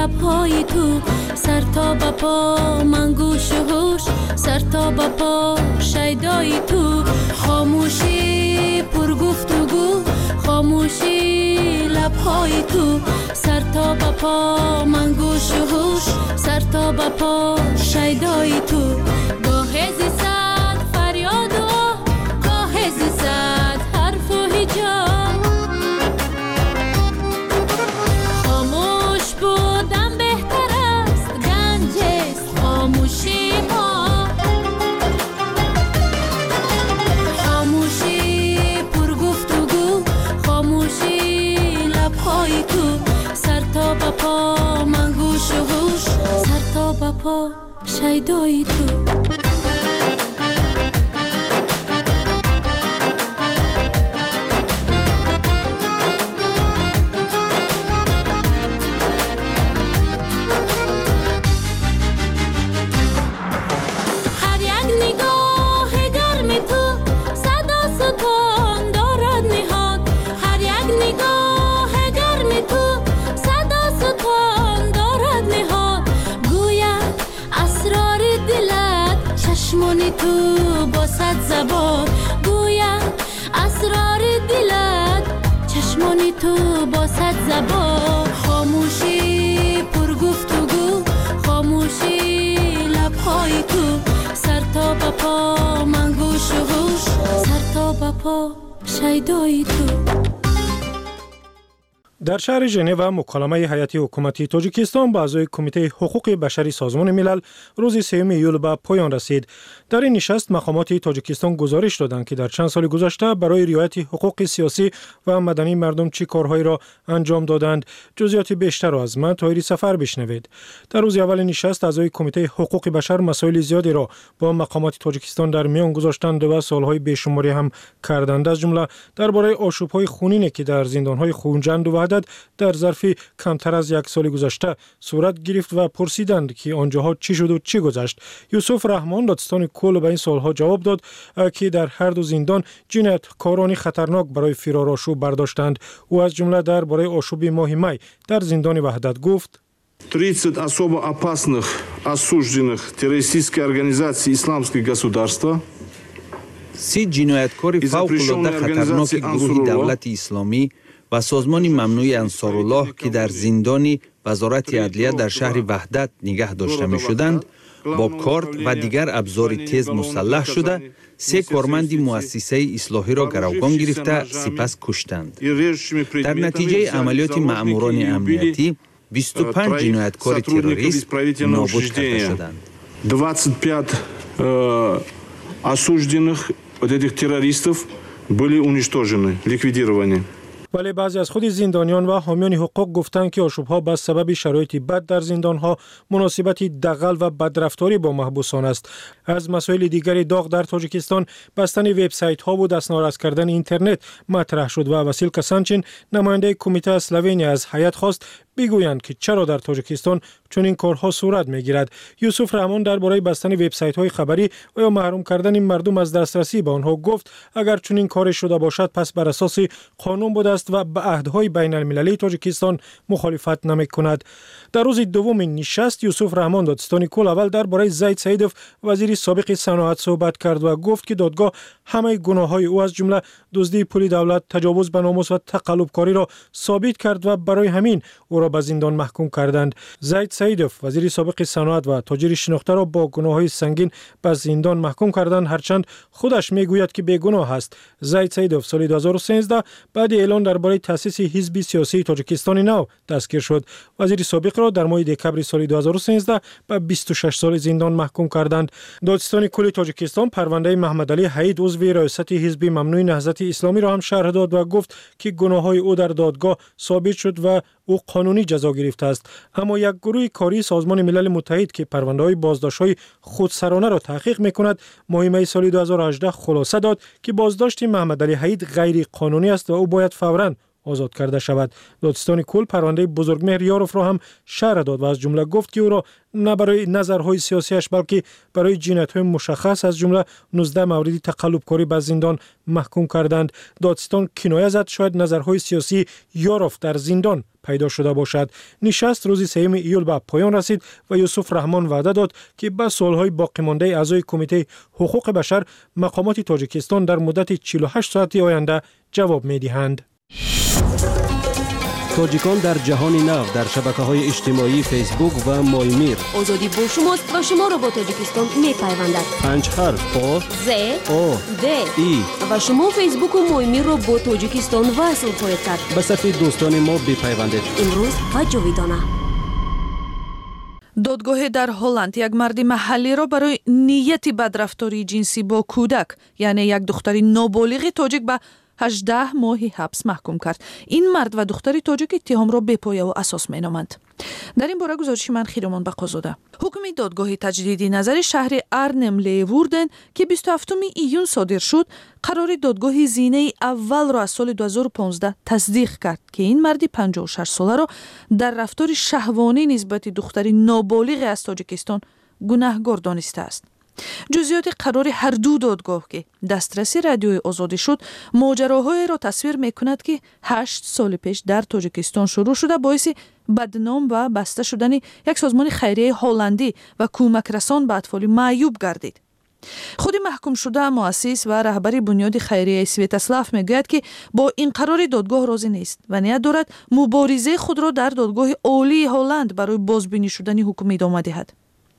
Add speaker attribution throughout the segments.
Speaker 1: لبهای تو، سر تا به پا من گوش و هوش، سر تا به پا شیدای تو. خاموشی پر گفتگو، خاموشی لبهای تو، سر تا به پا من گوش و هوش، سر تا به پا شیدای تو. گاه زیصد فریاد و گاه زیصد حرف و هجاب، خاموش بودن بهتر است، گنج است خاموشی ما. خاموشی پر گفتگو، خاموشی لبهای تو، سر تا به پا من گوش و هوش، سر تا به پا شیدای تو. چشمانی تو با صد زبان گوید اسرار دلت، چشمانی تو با صد زبان. خاموشی پر گفتگو، خاموشی لبهای تو، سر تا به پا من گوش و هوش، سر تا به پا شیدای تو.
Speaker 2: در شهر ژنو مکالمه هیئت حکومتی تاجیکستان با اعضای کمیته حقوق بشری سازمان ملل روز 3 ایول به پایان رسید. در این نشست مقامات تاجیکستان گزارش دادند که در چند سال گذشته برای رعایت حقوق سیاسی و مدنی مردم چه کارهایی را انجام دادند. جزئیات بیشتر را از من طاهری سفر بشنوید. در روز اول نشست اعضای کمیته حقوق بشر مسائل زیادی را با مقامات تاجیکستان در میان گذاشتند و سوالهای بیشماری هم کردند. از جمله درباره آشوب‌های خونینی که در زندان‌های خونجند و در ظرف کمتر از یک سال گذشته صورت گرفت و پرسیدند که آنجاها چی شد و چی گذشت. یوسف رحمان دادستان کل به این سوالها جواب داد که در هر до زندان جنایتکارانی خطرناک برای فرار آشوب برداشتند. او از جمله درباره آشوب ماه می در زندان وحدت گفت:
Speaker 3: 30 особо опасных осужденных террористической организации Исламское государство
Speaker 4: 30 جنایتکار فوق‌العاده خطرناک گروه دولت اسلامی و سازمان ممنوع انصارالله که در زندان وزارت عدلیه در شهر وحدت نگه داشته می شدند با کارت و دیگر ابزار تیز مسلح شده 3 کارمند مؤسسه اصلاحی را گروگان گرفته سپس کشتند. در نتیجه عملیات مأموران امنیتی 25 جنایتکار تروریست نابود کرده شدند.
Speaker 3: 25 осужденных этих террористов были уничтожены, ликвидированы.
Speaker 2: ولی بعضی از خود زندانیان و حامیان حقوق گفتند که آشوب‌ها به سبب شرایط بد در زندان‌ها، مناسبت دغل و بدرفتاری با محبوسان است. از مسائل دیگری داغ در تاجیکستان بستن وبسایت‌ها و دستنویس کردن اینترنت مطرح شد و واسیل کسانچین نماینده کمیته اسلوونی از هیئت خواست بگویند که چرا در تاجیکستان چنین کارها صورت می‌گیرد. یوسف رحمان درباره بستن وبسایت‌های خبری و یا محروم کردن مردم از دسترسی به آنها گفت اگر چنین کاری شده باشد پس بر اساس قانون بوده است و به عهدهای بین المللی تاجیکستان مخالفت نمی‌کند. در روز دوم نشست یوسف رحمان دادستان کل اول درباره زید سیدوف وزیر سابق صنعت صحبت کرد و گفت که دادگاه همه گناه‌های او از جمله دزدی پول دولت، تجاوز به ناموس و تقلب‌کاری را ثابت کرد و برای همین او را به زندان محکوم کردند. زید سیدوف وزیر سابق صنعت و تاجر شناخته را با گناه‌های سنگین به زندان محکوم کردند هرچند خودش میگوید که بیگناه است. زید سیدوف سال 2013 بعد اعلان درباره تأسیس حزب سیاسی تاجیکستان نو دستگیر شد. وزیر سابق را در ماه دکمبر سال 2013 به 26 سال زندان محکوم کردند. دادستان کل تاجیکستان پرونده محمد علی حید عضو ریاست حزب ممنوع نهضت اسلامی را هم شرح داد و گفت که گناه‌های او در دادگاه ثابت شد و او قانونی جزا گرفته است. اما یک گروه کاری سازمان ملل متحد که پرونده‌های بازداشت‌های خودسرانه را تحقیق می‌کند ماه می سال 2018 خلاصه داد که بازداشت محمد علی حید غیر قانونی است و او باید فوراً آزاد کرده شود. دادستان کل پرونده بزرگمهر یاروف را هم شرح داد و از جمله گفت که او را نه برای نظرهای سیاسیش بلکه برای جنایت‌های مشخص از جمله 19 مورد تقلبکاری به زندان محکوم کردند. دادستان کنایه زد شاید نظرهای سیاسی یاروف در زندان پیدا شده باشد. نشست روز 3 ایول به پایان رسید و یوسف رحمان وعده داد که به سوالهای باقی مانده اعضای کمیته حقوق بشر مقامات تاجیکستان در مدت 48 ساعتی آینده جواب می‌دهند.
Speaker 5: تاجیکان در جهان نو در شبکه‌های اجتماعی فیسبوک و مایمیر.
Speaker 6: آزادی با شماست و شما را با تاجیکستان می‌پیوندد.
Speaker 5: 5 حرف آ
Speaker 6: ز
Speaker 5: او
Speaker 6: د
Speaker 5: ای
Speaker 6: و شما فیسبوک و مایمیر را با تاجیکستان وصل خواهید کرد.
Speaker 5: به صفحه دوستان ما بپیوندید.
Speaker 6: امروز و جاویدانه.
Speaker 7: دادگاه در هلند یک مرد محلی را برای نیت بدرفتاری جنسی با کودک یعنی یک دختر نابالغ تاجیک به 18 ماهی حبس محکوم کرد. این مرد و دختری تاجیک اتهام را بی پایه و اساس مینامند. در این باره گزارش من خیرمان بقازاده. حکم دادگاه تجدیدی نظر شهر ارنم لیووردن که 27 ایون صادر شد، قرار دادگاه زینه اول را از سال 2015 تصدیق کرد که این مردی 56 ساله را در رفتار شهوانی نسبت دختری نابالغ از تاجیکستان گناهکار دانسته است. جزئیات قرار هر دو دادگاه که دسترسی رادیوی آزادی شد ماجراهایی را تصویر میکند که 8 سال پیش در تاجیکستان شروع شده باعث بدنام و بسته شدن یک سازمان خیریه هلندی و کمک رسان به اطفال معیوب گردید. خود محکوم شده مؤسس و رهبر بنیاد خیریه سویتاسلاف میگوید که با این قرار دادگاه راضی نیست و نیت دارد مبارزه خود را در دادگاه عالی هلند برای بازبینی شدن حکم ادامه دهد.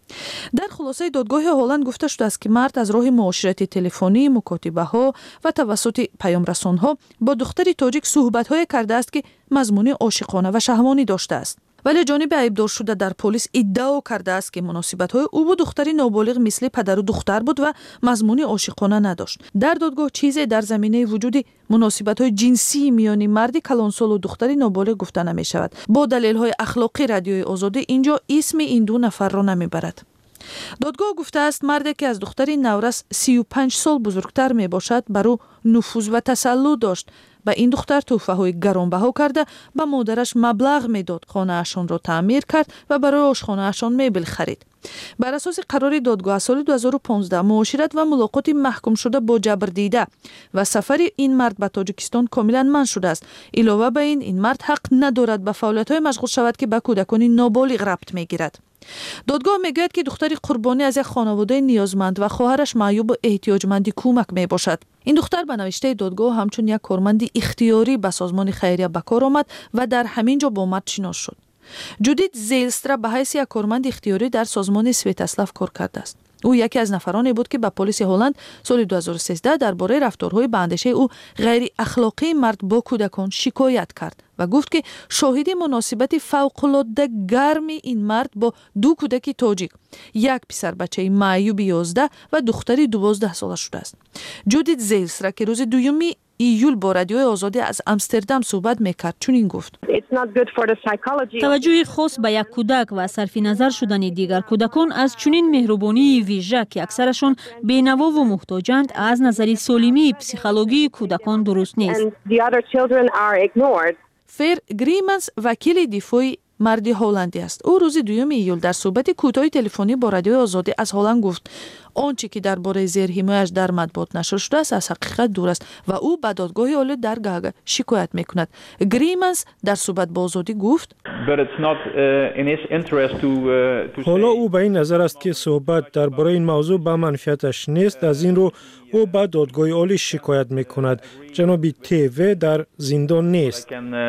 Speaker 7: در خلاصه دادگاه هلند گفته شده است که مرد از راه معاشرت تلفنی، مکاتبه ها و توسط پیام رسان ها با دختر تاجیک صحبت های کرده است که مضمون عاشقانه و شهوانی داشته است. ولی جانب عیبدار شده در پلیس ادعا کرده است که مناسبت های او با دختری نابالغ مثل پدر و دختر بود و مضمون عاشقانه نداشت. در دادگاه چیزی در زمینه وجود مناسبت های جنسی میان مرد کلانسال و دختری نابالغ گفته نمی شود. با دلیل های اخلاقی رادیوی آزادی اینجا اسم این دو نفر را نمی برد. دادگاه گفته است مردی که از دختری نورس 35 سال بزرگتر می باشد بر او نفوذ و تسلط داشت. به این دختر تحفه های گرانبها کرده به مادرش مبلغ میداد، خانه اشان را تعمیر کرد و برای آشخانه اشان مبل خرید. بر اساس قرار دادگاه سال 2015 معاشرت و ملاقات محکوم شده با جبر دیده و سفر این مرد به تاجیکستان کاملا منع شده است. علاوه بر این مرد حق ندارد به فعالیت‌های مشغول شود که به کودکان نابالغ ربط میگیرد. دادگاه میگوید که دختری قربانی از یک خانواده نیازمند و خواهرش معیوب و احتیاجمندی کمک می باشد. این دختر به نوشته دادگاه همچون یک کارمند اختیاری به سازمان خیریه به کار آمد و در همین جا با مرد شناس شد. جودیت زیلسترا به حیث یک کارمند اختیاری در سازمان سویتاسلاف کار کرده است. او یکی از نفرانی بود که به پلیس هلند سال 2013 درباره رفتارهای به اندیشه او غیر اخلاقی مرد با کودکان شکایت کرد و گفت که شاهد مناسبت فوق‌العاده گرم این مرد با 2 کودک تاجیک، یک پسر بچه معیوب 11 و دختری 12 ساله شده است. جودیت زیلسترا که روز 2 ایول با رادیوی آزادی از امستردام صحبت میکرد چنین گفت:
Speaker 8: توجه خاص به یک کودک و صرف نظر شدن دیگر کودکان از چنین مهربانی ویژه که اکثرشان بی‌نوا و محتاجند از نظر سالمی پسیخولوژی کودکان درست نیست.
Speaker 7: فیر گریمنس وکیل دفاعی مردی هلندی است. او روز 2 ایول در صحبت کوتاه تلفنی با رادیوی آزادی از هلند گفت آنچه که درباره زیرحمایش در مطبوعات نشر شده است از حقیقت دور است و او به دادگاه عالی در گاگ شکایت میکند. گریمنس در صحبت با آزادی گفت
Speaker 2: حالا او به این نظر است که صحبت درباره این موضوع به منفعتش نیست. از این رو او به دادگاه عالی شکایت میکند. جناب تیو در زندان نیست.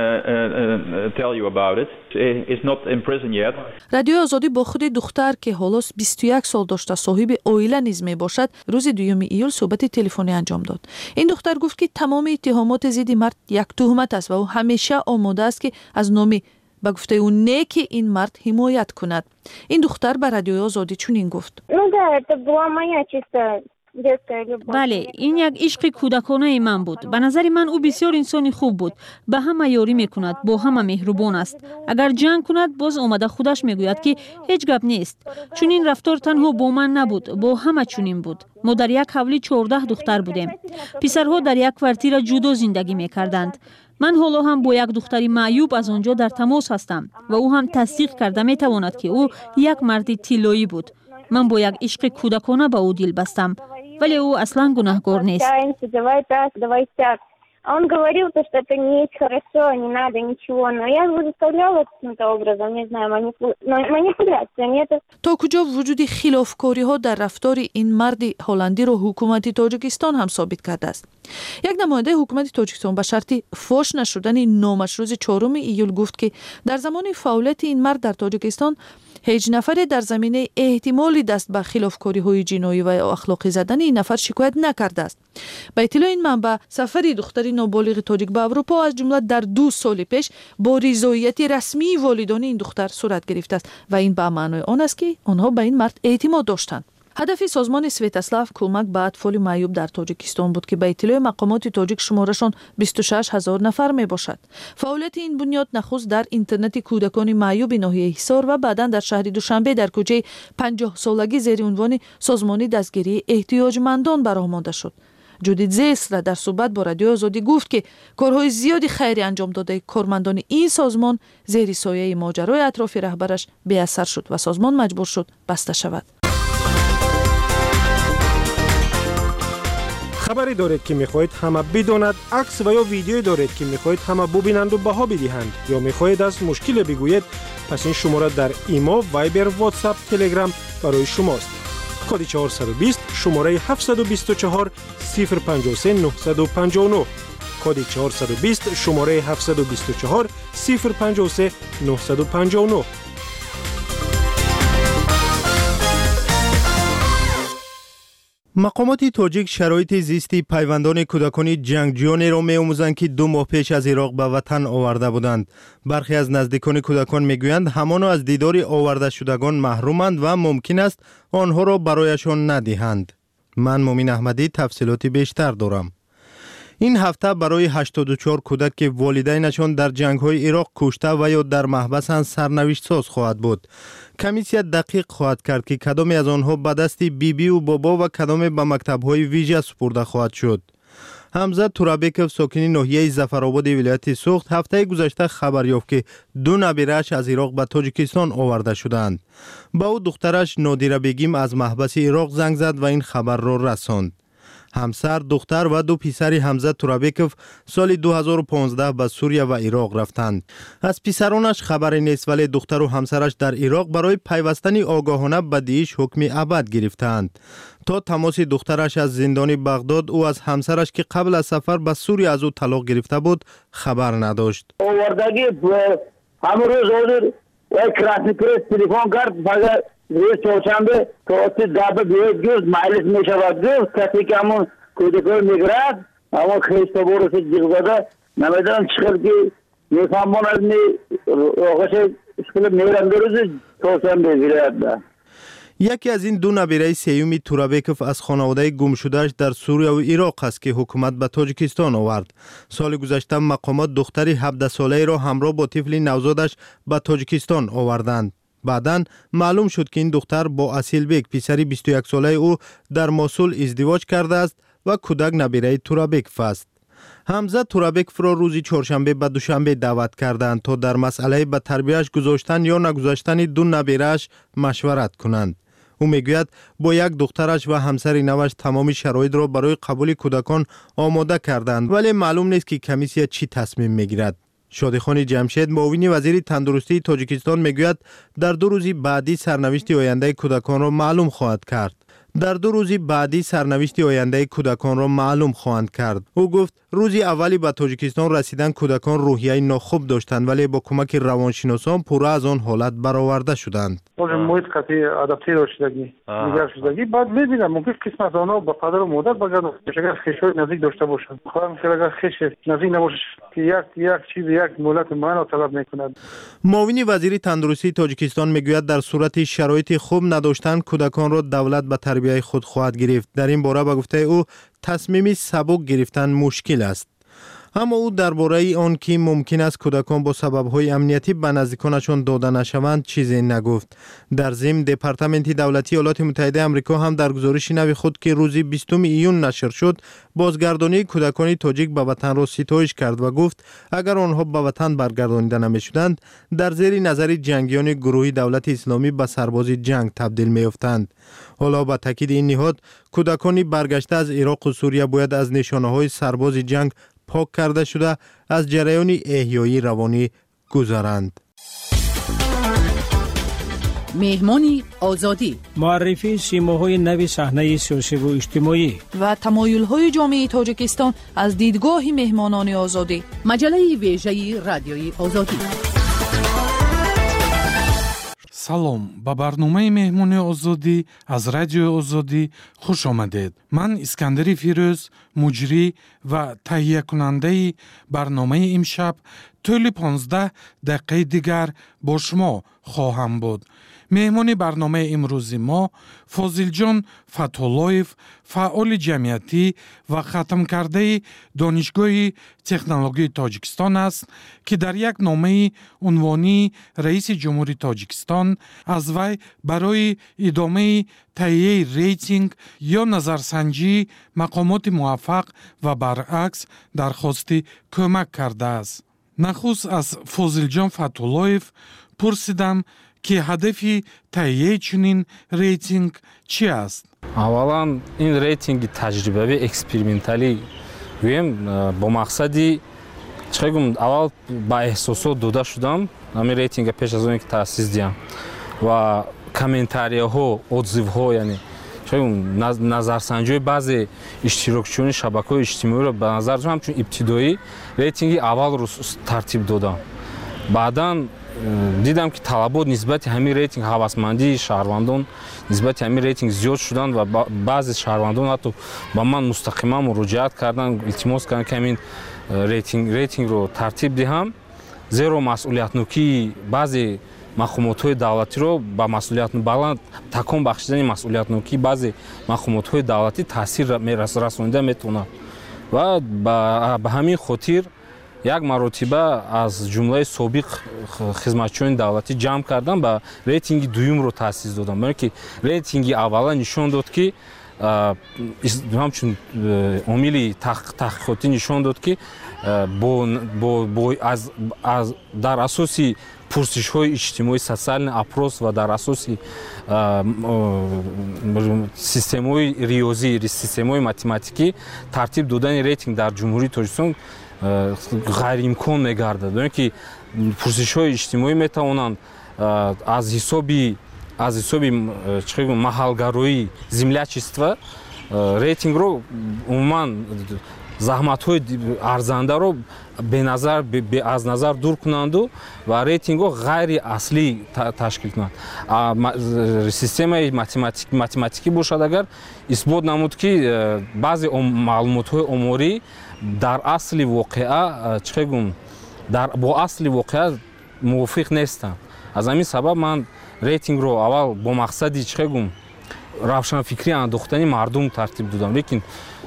Speaker 7: رادیو آزادی با خود دختر که حالا 21 سال داشته صاحب عائله نیز می باشد روز 2 ایول صحبت تلفنی انجام داد. این دختر گفت که تمام اتهامات ضد مرد یک تهمت است و او همیشه آماده است که از نام به گفته او نیک این مرد حمایت کند. این دختر به رادیو آزادی چنین گفت:
Speaker 8: بله، این یک عشق کودکانه من بود. به نظر من او بسیار انسانی خوب بود. به همه یاری میکند، با همه مهربان است. اگر جنگ کند باز آمده خودش میگوید که هیچ گپ نیست. چون این رفتار تنها با من نبود، با همه چنین بود. ما در یک حولی 14 دختر بودیم. پسرها در یک کوارتیر جدا زندگی میکردند. من حالا هم با یک دختری معیوب از آنجا در تماس هستم و او هم تصدیق کرده میتواند که او یک مرد طلایی بود. من با یک عشق کودکانه به او دل بستم، ولی او اصلا گناهکار نیست.
Speaker 9: Он говорил, что это не есть хорошо, не надо ничего. Но я его заставляла каким-то образом, не знаю, манипуляция.
Speaker 7: تا کجا وجود خلافکاری ها در رفتار این مرد هلندی رو حکومت تاجیکستان هم ثابت کرده است. یک نماینده حکومت تاجیکستان به شرطی فاش نشدن نامش روز 4 ایول گفت که در زمان فعالیت این مرد در تاجیکستان هیچ نفر در زمینه احتمالی دست به خلافکاری های جنایی و اخلاقی زدن این نفر شکایت نکرده است. با اطلاع این منبع، سفر دختری نابالغ تاجیک به اروپا از جمله در 2 سال پیش با رضایت رسمی والدان این دختر صورت گرفته است و این به معنای آن است که آنها به این مرد اعتماد داشتند. هدف سازمان سویتاسلاو کمک به اطفال معیوب در تاجیکستان بود که به اطلاع مقامات تاجیک شمارشان 26,000 نفر می باشد. فعالیت این بنیاد نخست در اینترنت کودکان معیوب ناحیه حصار و بعدا در شهر دوشنبه در کوچه 50 سالگی زیر عنوان سازمان دستگیری احتیاجمندان برآمده شد. جودیت زیسر در صحبت با رادیو آزادی گفت که کارهای زیادی خیری انجام داده کارمندان این سازمان زیر سایه ماجرای اطراف رهبرش بی اثر شد و سازمان مجبور شد بسته شود.
Speaker 2: خبری دارید که میخواهید همه بداند، عکس و یا ویدیویی دارید که میخواهید همه ببینند و بها بدهند یا میخواهید از مشکل بگویید، پس این شماره در ایما، وایبر، واتساپ، تلگرام برای شماست. کد 420 شماره 724 053 959. کد 420 شماره 724 053 959. مقامات تاجیک شرایط زیستی پیوندان کودکان جنگجویانی را می‌آموزند که 2 ماه پیش از عراق به وطن آورده بودند. برخی از نزدیکان کودکان میگویند همانا از دیدار آورده شدگان محرومند و ممکن است آنها را برایشان ندهند. من مومن احمدی تفصیلات بیشتر دارم. این هفته برای 84 کودک که والدینشان در جنگ‌های عراق کشته و یا در محبسند سرنوشت ساز خواهد بود. کمیسیه دقیق خواهد کرد که کدامی از آنها به دست بیبی و بابا و کدامی به مکتب‌های ویژه سپرده خواهد شد. حمزه تورابیکوف ساکن ناحیه ظفرآباد ولایت سوخت هفته گذشته خبر یافت که 2 نبیره‌اش از عراق به تاجیکستان آورده شدند. با او دخترش نادیره بیگم از محبس عراق زنگ زد و این خبر را رساند. همسر، دختر و 2 پسر حمزه تورابیکوف سال 2015 به سوریه و عراق رفتند. از پسرانش خبری نیست ولی دختر و همسرش در عراق برای پیوستن آگاهانه به داعش حکم ابد گرفتند. تا تماس دخترش از زندان بغداد او از همسرش که قبل از سفر به سوریه از او طلاق گرفته بود خبر نداشت.
Speaker 10: آوردگی همون روز کراسنی پرس تلفن کرد روز چهارشنبه توسط دابه بیاید گفت مجلس میشود گفت کسی که همون کودکان میگرد همون خیسته بورس جیغزاده نمیدونم چقدر که میفهمون از آقاش اسکول میرم دو روز چهارشنبه بیاید.
Speaker 2: یکی از این 2 نبیره سیومی تورابیکوف از خانواده گم شدهش در سوریه و عراق است که حکومت به تاجیکستان آورد. سال گذشته مقامات دختری 17 ساله‌ای را همراه با طفل نوزادش به تاجیکستان آوردند. بعداً معلوم شد که این دختر با اصیل بیگ پسر 21 ساله او در موسول ازدواج کرده است و کودک نبیره تورابیکوف است. حمزه تورابیکوف را روز چهارشنبه به دوشنبه دعوت کردند تا در مسئله به تربیتش گذاشتن یا نگذاشتن 2 نبیره‌اش مشورت کنند. او میگوید با یک دخترش و همسر نوش تمام شرایط را برای قبول کودکان آماده کردند ولی معلوم نیست که کمیسیه چی تصمیم میگیرد. شادیخان جمشید معاون وزیر تندرستی تاجیکستان میگوید در 2 روز بعدی سرنوشت آینده کودکان را معلوم خواهد کرد. او گفت روزی اولی به تاجیکستان رسیدن کودکان روحیه ناخوب داشتند ولی با کمک روانشناسان پورا از آن حالت برآورده شدند.
Speaker 11: محیط قطعی آداپتیر شدگی دیگر شدگی بعد میبینم ممکن قسمت آنها با پدر و مادر بگردن اگر خیشای نزدیک داشته باشند. خواهم که اگر خیش نزدیک نباشه که یک چیز یک مهلت معین طلب میکند.
Speaker 2: معاون وزیر تندرستی تاجیکستان میگوید در صورت شرایط خوب نداشتن کودکان را دولت به تربیت خود خواهد گرفت. در این باره به گفته او تصمیمی سبک گرفتن مشکل است. اما او درباره آن که ممکن است کودکان با سبب‌های امنیتی به نزدیکانشان داده نشوند چیزی نگفت. در ضمن دپارتمنت دولتی ایالات متحده آمریکا هم در گزارش نو خود که روز 20 ایون نشر شد بازگردانی کودکان تاجیک به وطن را ستایش کرد و گفت اگر آنها به وطن برگردانیده نمی‌شدند در زیر نظر جنگیان گروهی دولت اسلامی به سرباز جنگ تبدیل می‌افتند. حالا با تاکید این نهاد کودکان برگشته از عراق و سوریه باید از نشانه‌های سرباز جنگ
Speaker 12: پاک کرده شده از جریان احیایی روانی گذرند.
Speaker 13: مهمانی آزادی،
Speaker 5: معرفی سیماهای نوی صحنه سیاسی و اجتماعی
Speaker 7: و تمایل‌های جامعه تاجیکستان از دیدگاه مهمانان آزادی.
Speaker 13: مجله ویژه رادیوی آزادی.
Speaker 14: салом ба барномаи меҳмони озодӣ аз радиои озодӣ хуш омадед. ман искандари фирӯз, муҷрӣ ва таҳиякунандаи барномаи имшаб тӯли 15 дақиқаи дигар бо шумо хоҳам буд. меҳмони барномаи имрӯзи мо Фозилҷон Фатҳуллоев, фаъоли ҷамъиятӣ ва хатмкардаи Донишгоҳи технологии Тоҷикистон аст, ки дар як номаи унвонии раиси ҷумҳури Тоҷикистон аз вай барои идомаи таҳияи рейтинг ё назарсанҷии мақомоти муваффақ ва баръакс дархости кӯмак кардааст. нахуст аз Фозилҷон Фатҳуллоев пурсидам ки ҳадафи таҳияи чунин рейтинг чӣ аст?
Speaker 15: аввалан ин рейтинги таҷрибавӣ эксперименталӣ гӯем бо мақсади чӣ гум аввал ба эҳсосот дода шудам ҳамин рейтинга пеш аз оне ки таъсис диҳам ва комментарияҳо отзивҳо яъне чӣ гум назарсанҷиҳои баъзе иштирокчиёни шабакаҳои иҷтимоиро ба назар ҳамчун ибтидоӣ рейтинги аввалро тартиб додам. баъдан дидам ки талабот нисбати ҳамин рейтинг ҳавасмандии шаҳрвандон нисбати ҳамин рейтинг зиёд шуданд ва баъзе шаҳрвандон ҳатто ба ман мустақиман муроҷиат карданд, илтимос карданд ки ҳамин рейтингро тартиб диҳам, зеро масъулиятнокии баъзе мақомотҳои давлатиро ба масъулиятбаланд такон бахшидани масъулиятнокии баъзе мақомотҳои давлатӣ таъсир расонида метавонад ва ба ҳамин хотир як маротиба аз ҷумлаи собиқ хизматчиёни давлатӣ ҷамъ кардам ба рейтинги дуюмро таъсис додам. барои ки рейтинги аввала нишон дод ки ҳамчун омили таҳқиқотӣ нишон дод ки дар асоси пурсишҳои иҷтимоӣ социальный опрос ва дар асоси системаҳои риёзӣ системаҳои математикӣ тартиб додани рейтинг дар ҷумҳурии Тоҷикистон ғайриимкон мегардад. барои ки пурсишҳои иҷтимоӣ метавонанд аз ҳисоби маҳалгароӣ землячества рейтингро умуман заҳматҳои арзандаро аз назар дур кунанду ва рейтингҳо ғайри аслӣ ташкил кунанд. системаи математикӣ бошад агар исбот намуд ки баъзе маълумотҳои оморӣ дар асли воқеа бо асли воқеа мувофиқ нестанд. аз ҳамин сабаб ман рейтингро аввал бо мақсади равшанфикрӣ андохтани мардум тартиб додам, лекин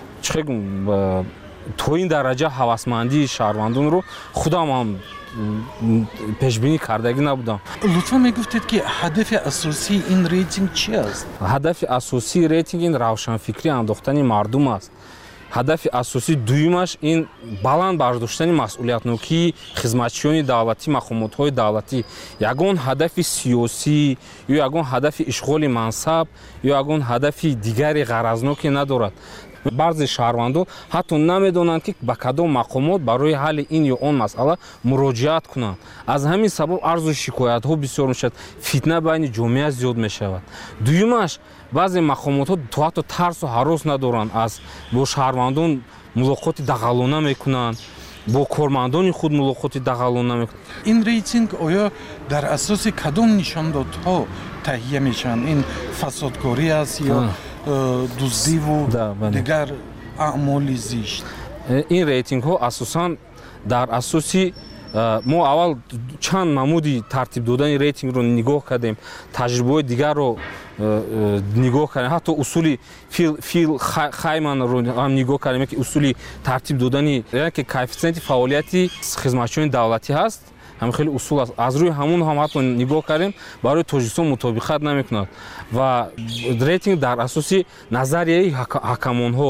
Speaker 15: то ин дараҷа ҳавасмандии шаҳрвандонро худам ҳам пешбинӣ кардагӣ набудам.
Speaker 14: лутфан мегуфтед ки ҳадафи асосии ин рейтинг чӣ аст?
Speaker 15: ҳадафи асосии рейтинг ин равшанфикрӣ андохтани мардум аст. ҳадафи асосии дуюмаш ин баланд бардоштани масъулиятнокии хизматчиёни давлатӣ, мақомотҳои давлатӣ. ягон ҳадафи сиёсӣ ё ягон ҳадафи ишғоли мансаб ё ягон ҳадафи дигари ғаразноке надорад. баъзе шаҳрвандон ҳатто намедонанд ки ба кадом мақомот барои ҳалли ин ё он масъала муроҷиат кунанд. аз ҳамин сабаб арзу шикоятҳо бисёр мешавад, фитна байни ҷомеа зиёд мешавад. дуюмаш баъзе мақомотҳо то ҳатто тарсу ҳарос надоранд, аз бо шаҳрвандон мулоқоти дағалона мекунанд, бо кормандони худ мулоқоти дағалона мекунанд.
Speaker 14: ин рейтинг оё дар асоси кадом нишондодҳо таҳия мешаванд? ин фасодкорӣ аст ё дуздиву дигар аъмоли зишт?
Speaker 15: ин рейтингҳо асосан дар асоси мо аввал чанд намуди тартиб додани рейтингро нигоҳ кардем, таҷрибаҳои дигарро нигоҳ кардем, ҳатто усули фил хайманро ҳам нигоҳ кардем ки усули тартиб додани ки коэффициенти фаъолияти хизматчиёни давлатӣ ҳаст. ҳам хеле усул аст. аз рӯи ҳамон ҳам ҳатто нигоҳ кардем, барои Тоҷикистон мутобиқат намекунад ва рейтинг дар асоси назарияи ҳакамонҳо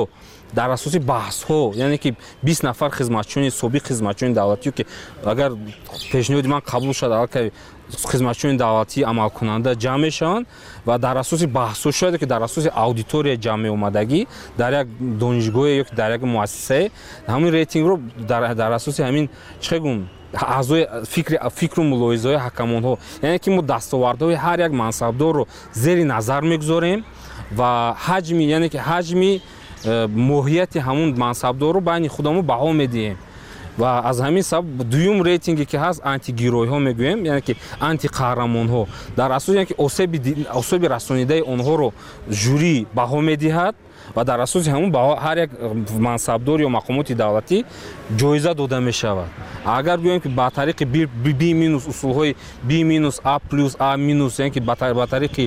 Speaker 15: дар асоси баҳсҳо, яъне ки 20 нафар хизматчони собиқ хизматчони давлатиё ки агар пешниҳоди ман қабул шуд аллакай хизматчони давлатии амалкунанда ҷамъ мешаванд ва дар асоси баҳсҳо шояд ки дар асоси аудитория ҷамъ меомадагӣ дар як донишгоҳе ё ки дар як муассисае ҳамин рейтингро дар асоси ҳамин чӣ гум аъзои фикру мулоҳизаҳои ҳакамонҳо, яъне ки мо дастовардҳои ҳар як мансабдорро зери назар мегузорем ва ҳаҷми, яъне ки ҳаҷми моҳияти ҳамун мансабдорро байни худамон баҳо медиҳем. ва аз ҳамин сабаб дуюм рейтинге ки ҳаст антигироиҳо мегӯем, яъне ки антиқаҳрамонҳо дар асоси ки осеби расонидаи онҳоро жюри баҳо медиҳад ва дар асоси ҳамун баҳо ҳар як мансабдор ё мақомоти давлатӣ ҷоиза дода мешавад. Агар гӯем ки ба тариқи B- усулҳои B- A+, A-, яъне ки ба тариқи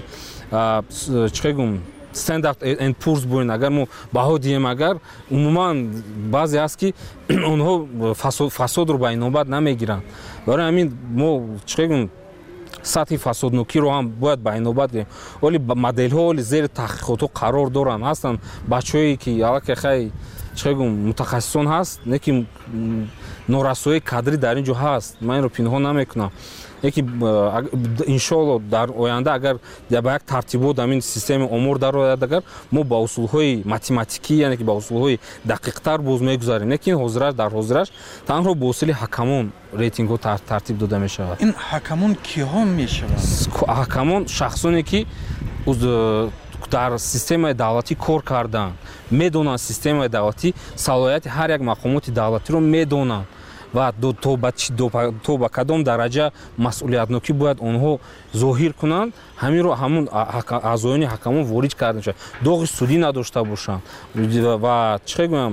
Speaker 15: чӣ гум Standard and Poor's бурин агар мо баҳо диҳем, агар умуман баъзе ҳаст ки онҳо фасодро ба инобат намегиранд. Барои ҳамин мо чӣ гум сатҳи фасоднокиро ҳам бояд ба инобат гирем. Оли моделҳо оли зери таҳқиқотҳо қарор доранд. Ҳастанд бачаҳое ки аллакай хай чӣ гум мутахассисон ҳаст, не ки норасоии кадрӣ дар ин ҷо ҳаст. Ман инро пинҳон намекунам. Яки иншоалло дар оянда агар ба як тартибот ҳамин системаи омор дарояд, агар мо ба усулҳои математикӣ, яъне ки ба усулҳои дақиқтар боз мегузарем, не ки дар ҳозираш танҳо бо усули ҳакамон рейтингҳо тартиб дода мешавад.
Speaker 14: ин ҳакамон киҳо мешаванд?
Speaker 15: ҳакамон шахсоне ки дар системаи давлатӣ кор кардаанд, медонанд системаи давлатӣ салоҳияти ҳар як мақомоти давлатиро медонанд ва то ба кадом дараҷа масъулиятнокӣ бояд онҳо зоҳир кунанд, ҳаминро ҳамун аъзоёни ҳакамон ворид карда мешавад. доғи судӣ надошта бошанд ва чӣ гӯям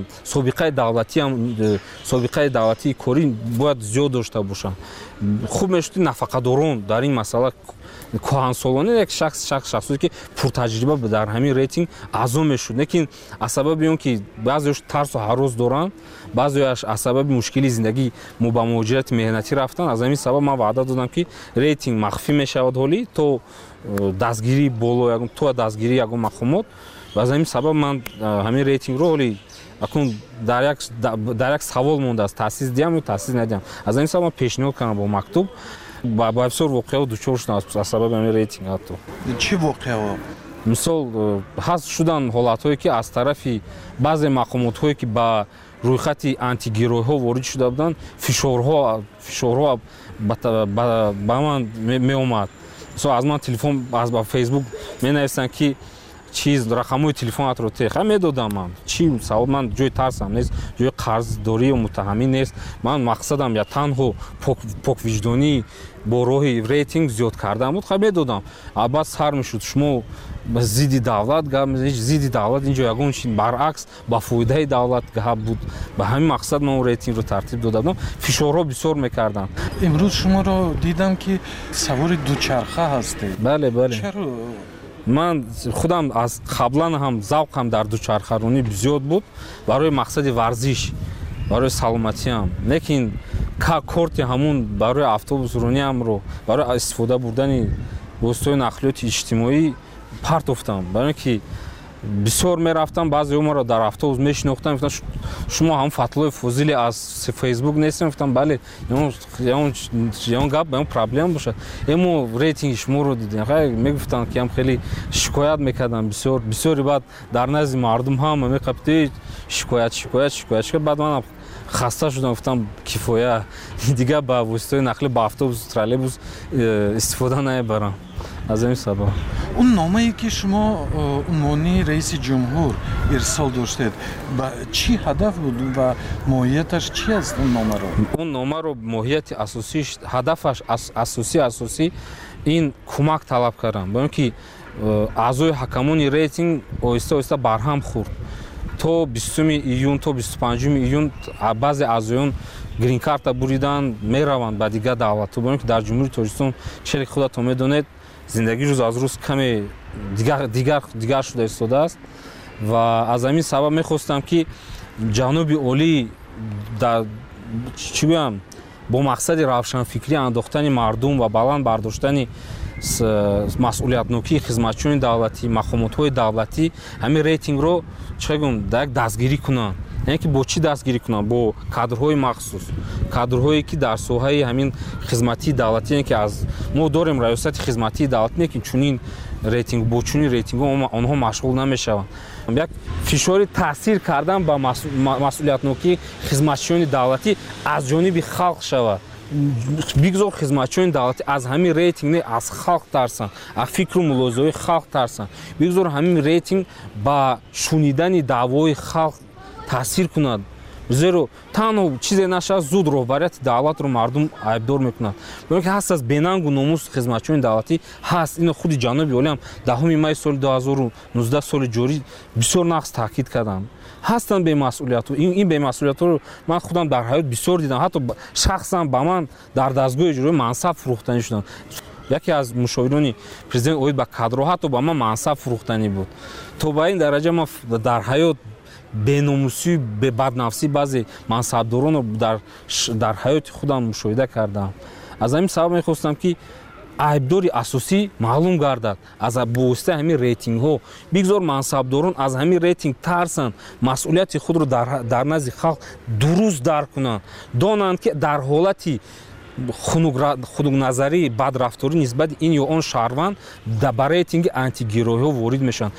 Speaker 15: собиқаи давлатии корӣ бояд зиёд дошта бошанд. хуб мешуд нафақадорон дар ин масъала коҳансолона як шахсое ки пуртаҷриба дар ҳамин рейтинг аъзо мешуд, лекин аз сабаби он ки баъзеаш тарсу ҳарос доранд, баъзеаш аз сабаби мушкили зиндагӣ мо ба муҳоҷирати меҳнатӣ рафтанд, аз ҳамин сабаб ман ваъда додам ки рейтинг махфӣ мешавад ҳолӣ то дастгирии боло, то дастгирии ягон мақомот. аз ҳамин сабаб ман ҳамин рейтингро ҳолӣ акун дар як савол мондааст, таъсис диҳам ё таъсис надиҳам. аз ҳамин сабаб ман пешниҳод кардам бо мактуб ба бисёр воқеаҳо дучор шудам аз сабаби ҳамин рейтинг. ҳатто
Speaker 14: чӣ воқеаҳо?
Speaker 15: мисол ҳаст шудан ҳолатҳое ки аз тарафи баъзе мақомотҳое ки ба рӯйхати антигироиҳо ворид шуда буданд, фишорҳо ба ман меомад. мисол аз ман телефон ба фейсбук менависанд ки чиз рақамҳои телефонатро теха медодам. Ман чӣ савол, ман ҷои тарсам нест, ҷои қарздорӣ ё муттаҳамӣ нест. Ман мақсадам я танҳо поквиҷдонӣ бо роҳи рейтинг зиёд кардан буд, хай медодам. Албатта сар мешуд шумо зидди давлат гап мезанед, зидди давлат инҷо ягон чи баръакс ба фоидаи давлат гап буд. ба ҳамин мақсад ман рейтингро тартиб дода будам. фишорҳо бисёр мекарданд.
Speaker 14: имрӯз шуморо дидам ки савори дучарха ҳастед.
Speaker 15: бале
Speaker 14: чаро?
Speaker 15: ман худам аз қаблан ҳам завқам дар дучархаронӣ зиёд буд барои мақсади варзиш, барои саломатиам. лекин корти ҳамун барои автобусрониамро барои истифода бурдани воситаҳои нақлиёти иҷтимоӣ партофтам. барои ки бисёр мерафтам, баъзеҳо маро дар автобус мешинохтанд, гуфтанд шумо ҳам Фатлои Фозили аз Фейсбук нестем? Гуфтам бале, ягон гап, ягон проблема бошад. Мо рейтинги шуморо дидем. Мегуфтанд ки ҳам хеле шикоят мекардам, бисёри баъд дар назди мардум ҳам меқабти шикоят. Баъд манам хаста шудам, гуфтам кифоя, дигар ба воситаҳои нақлӣ ба автобус, троллейбус истифода намебарам. аз ин сабаб
Speaker 14: он номае ки шумо унвони раиси ҷумҳур ирсол доштед ба чӣ ҳадаф буд ва моҳияташ чӣ аст он номаро?
Speaker 15: он номаро моҳияти асосиш, ҳадафаш асосӣ ин кӯмак талаб кардам, бо ин ки аъзои ҳакамони рейтинг оҳиста барҳам хӯрд. то 20 июн то 25 июн баъзе аъзоён грин-карта буридан мераванд ба дигар давлатҳо, бо ин ки дар ҷумҳури Тоҷикистон челе ки худатон медонед зиндагӣ рӯз аз рӯз каме дигар шуда истодааст ва аз ҳамин сабаб мехостам ки ҷаноби олӣ чӣ гӯям бо мақсади равшанфикрӣ андохтани мардум ва баланд бардоштани масъулиятнокии хизматчиёни давлатӣ, мақомотҳои давлатӣ ҳамин рейтингро чӣ гум дастгирӣ кунанд. яъне ки бо чӣ дастгирӣ кунанд? Бо кадрҳои махсус, кадрҳое ки дар соҳаи ҳамин хизматии давлатӣ, яъне ки аз мо дорем раёсати хизматии давлатӣ, не ки чунин рейтинг бо чунин рейтингҳо онҳо машғул намешаванд. як фишори таъсир кардан ба масъулиятнокии хизматчиёни давлатӣ аз ҷониби халқ шавад. бигзор хизматчиёни давлатӣ аз ҳамин рейтинг не аз халқ тарсанд, аз фикру мулозаҳои халқ тарсанд. бигзор ҳамин рейтинг ба шунидани даъвои халқ таъсир кунад. зеро танҳо чизе нашавад, зуд роҳбарияти давлатро мардум айбдор мекунад. бо ки ҳаст аз бенангу номус хизматчиёни давлатӣ ҳаст. ино худи ҷаноби олиам 10 майи соли 2019 соли ҷорӣ бисёр нақс таъкид карданд. ҳастанд бемасъулиятҳо. ин бемасъулиятҳоро ман худам дар ҳаёт бисёр дидам. ҳатто шахсан ба ман дар дастгоҳи иҷроӣ мансаб фурӯхтанӣ шуданд. яке аз мушовирони президент оид ба кадро ҳатто ба ман мансаб фурӯхтанӣ буд. то ба ин дараҷа ман дар ҳаёт беномусӣ, баднафсӣ баъзе мансабдоронро дар ҳаёти худам мушоҳида кардам. аз ҳамин сабаб мехостам ки айбдори асосӣ маълум гардад аз бовоситаи ҳамин рейтингҳо. бигзор мансабдорон аз ҳамин рейтинг тарсанд, масъулияти худро дар назди халқ дуруст дарк кунанд, донанд ки дар ҳолати хунукназарӣ, бадрафторӣ нисбати ин ё он шаҳрванд ба рейтинги антигироиҳо ворид мешаванд.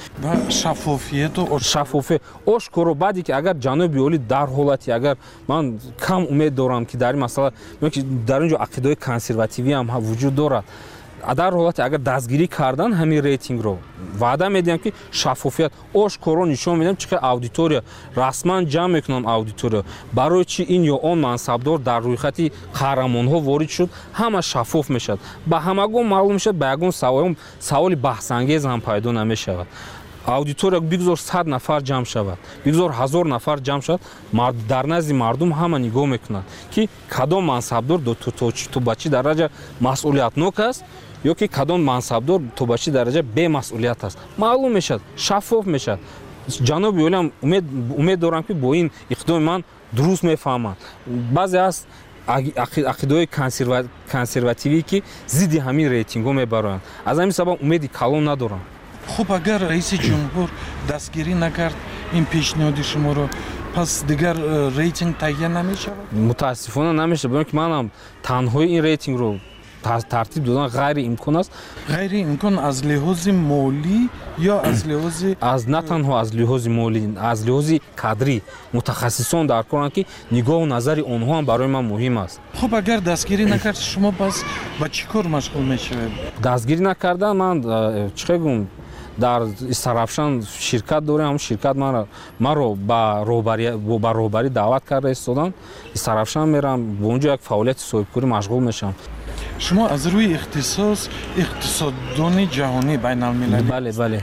Speaker 15: шаффофият ошкоро баъде ки агар ҷаноби олӣ дар ҳолати агар ман кам умед дорам ки дар ин масъала дар ин ҷо ақидаҳои консервативӣ ҳам вуҷуд дорад. дар ҳолати агар дастгирӣ кардан ҳамин рейтингро ваъда медиҳам ки шаффофият ошкоро нишон медиҳам чӣ қадр аудитория расман ҷамъ мекунам аудитория барои чӣ ин ё он мансабдор дар рӯйхати қаҳрамонҳо ворид шуд. ҳама шаффоф мешавад, ба ҳамагон маълум мешавад, ба ягон саволи баҳсангез ҳам пайдо намешавад. аудитория бигзор 100 нафар ҷамъ шавад, бигзор 1000 нафар ҷамъ шавад, дар назди мардум ҳама нигоҳ мекунад ки кадом мансабдор то ба чӣ дараҷа масъулиятнок аст ё ки кадом мансабдор то ба чӣ дараҷа бемасъулият аст. маълум мешавад, шаффоф мешавад. ҷаноби олиам умед дорам ки бо ин иқтидоми ман дуруст мефаҳманд. баъзе аст ақидаҳои консервативӣ ки зидди ҳамин рейтингҳо мебароянд. аз ҳамин сабаб умеди калон надорам.
Speaker 14: хуб агар раиси ҷумҳур дастгирӣ накард ин пешниҳоди шуморо, пас дигар рейтинг таҳия намешавад?
Speaker 15: мутаассифона намешавад, бо ин ки манам танҳои ин рейтингро тартиб додан ғайриимкон аст.
Speaker 14: ғайриимкон аз лиҳози молӣ ё аз лиҳози
Speaker 15: на танҳо аз лиҳози молӣ, аз лиҳози кадрӣ мутахассисон дар коранд ки нигоҳу назари онҳо ҳам барои ман муҳим аст.
Speaker 14: хуб агар дастгирӣ накард шумо пас ба чӣ кор машғул мешавед?
Speaker 15: дастгирӣ накардан ман чӣ гум дар Исарафшан ширкат дорем. ҳамун ширкат маро ба роҳбарӣ даъват карда истоданд. Исарафшан мерам, бо он ҷо як фаъолияти соҳибкорӣ машғул мешавам.
Speaker 14: шумо аз рӯи ихтисос иқтисоддони ҷаҳонӣ байналмилалӣ.
Speaker 15: бале.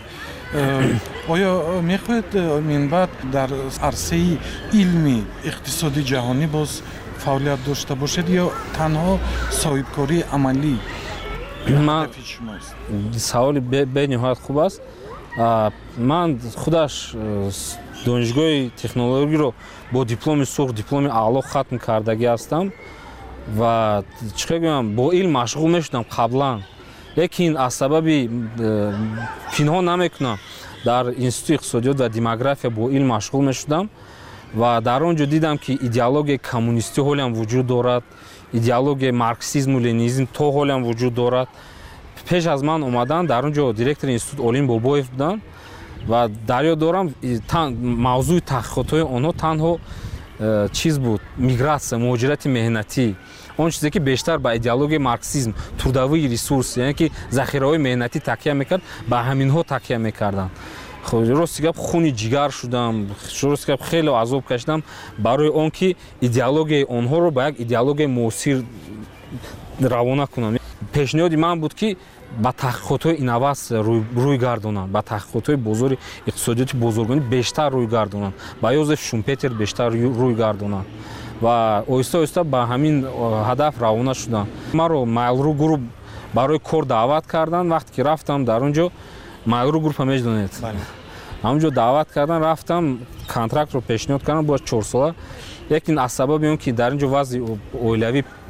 Speaker 14: оё мехоҳед минбаъд дар арсаи илми иқтисоди ҷаҳонӣ боз фаъолият дошта бошед ё танҳо соҳибкории амалӣ ҳадафи шумост?
Speaker 15: саволи бениҳоят хуб аст. ман худаш донишгоҳи технологиро бо дипломи сурх, дипломи аъло хатм кардагӣ ҳастам ва чӣ гӯям бо илм машғул мешудам қаблан, лекин аз сабаби пинҳон намекунам дар институти иқтисодиёт ва демография бо илм машғул мешудам ва дар он ҷо дидам ки идеологияи коммунистӣ ҳолиам вуҷуд дорад, идеологияи марксизму ленинизм то ҳолиам вуҷуд дорад. пеш аз ман омадан дар он ҷо директори институт Олим Бобоев буданд ва дар ёд дорам мавзӯи таҳқиқотҳои онҳо танҳо чиз буд, мигратсия, муҳоҷирати меҳнатӣ, он чизе ки бештар ба идеологияи марксизм, трудовии ресурс, яъне ки захираҳои меҳнатӣ такя мекард, ба ҳаминҳо такя мекарданд. рости гап хуни ҷигар шудам, рости гап хеле азоб кашидам барои он ки идеологияи онҳоро ба як идеологияи муосир равона кунам. пешниҳоди ман буд ки ба таҳқиқотҳои инноватсия рӯй гардонанд, ба таҳқиқотҳои бозори иқтисодиёти бозоргонӣ бештар рӯй гардонанд, ба Йозеф Шумпетер бештар рӯй гардонанд ва оҳиста оҳиста ба ҳамин ҳадаф равона шудам. маро Mail.ru групп барои кор даъват карданд. вақте ки рафтам дар он ҷо, Mail.ru группа медонед, ҳамон ҷо даъват кардан, рафтам контрактро пешниҳод кардам, бояд 4 сола, лекин аз сабаби он ки дар ин ҷо вазъи оилавӣ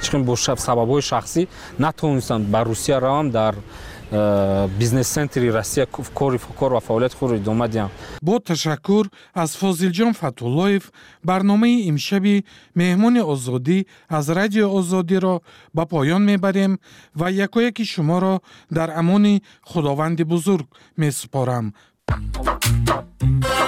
Speaker 15: чиқим бо сабабҳои шахсӣ натавонистам ба Русия равам, дар бизнес центри Россия кор ва фаъолияти худро идома диҳам.
Speaker 14: бо ташаккур аз Фозилҷон Фатуллоев барномаи имшаби меҳмони озодӣ аз радиои озодиро ба поён мебарем ва якояки шуморо дар амони худованди бузург месупорам.